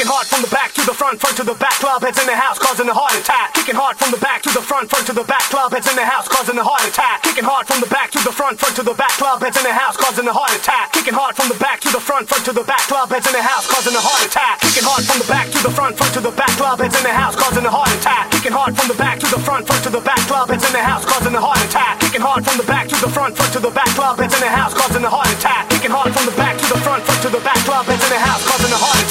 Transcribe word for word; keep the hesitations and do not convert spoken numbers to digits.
Kicking hard from the back to the front, front to the back, club heads in the house causing a heart attack. Kicking hard from the back to the front, front to the back, club heads in the house causing a heart attack. Kicking hard from the back to the front, front to the back, club heads in the house causing a heart attack. Kicking hard from the back to the front, front to the back, club heads in the house causing a heart attack. Kicking hard from the back to the front, front to the back, club heads in the house causing a heart attack. Kicking hard from the back to the front, front to the back, club heads in the house causing a heart attack. Kicking hard from the back to the front, front to the back, club heads in the house causing a heart attack. Kicking hard from the back to the front, front to the back, club heads in the house causing a heart attack.